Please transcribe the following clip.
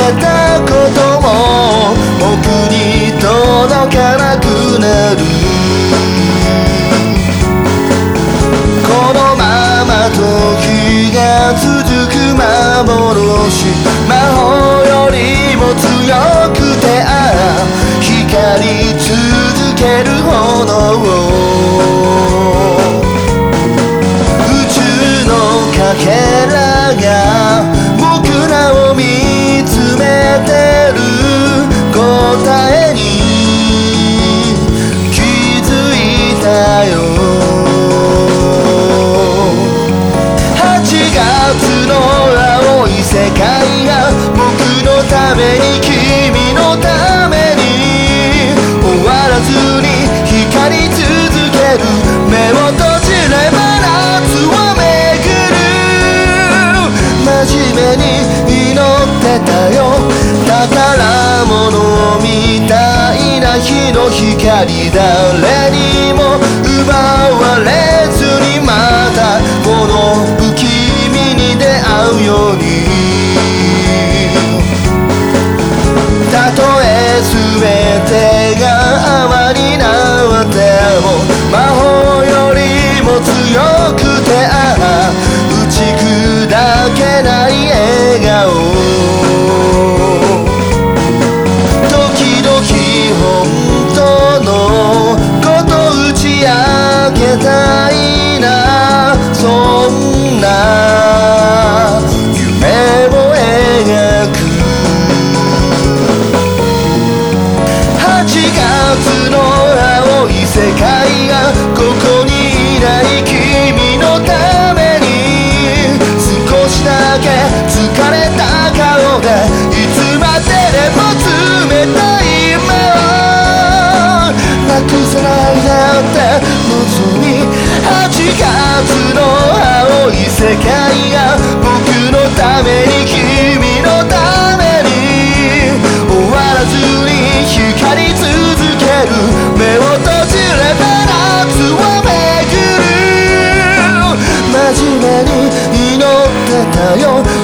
たことも僕に届かなくなる。このまま時が続く幻、魔法よりも強くて光り続ける炎を、宇宙のかけらが僕らを見つめてる答えに気づいたよ。8月の青い世界が僕のために君のために終わらずに光り続ける。目を閉じれば夏を巡る。真面目に祈ってたよ。宝物みたいな日の光、誰にも奪われずにまたこの不気味に出会うように。たとえ全てが泡になっても魔法よりも強くて打ち砕けない笑顔、時々本当のこと打ち明けたいな。そんな夢を描く。8月の青い世界がここにいない君のために少しだけ疲れた顔でいつまででも冷たい目をなくさないでって望み。8月の青い世界が僕のために君のために終わらずに光り続ける。目を閉じれば夏を巡る。真面目に祈ってたよ。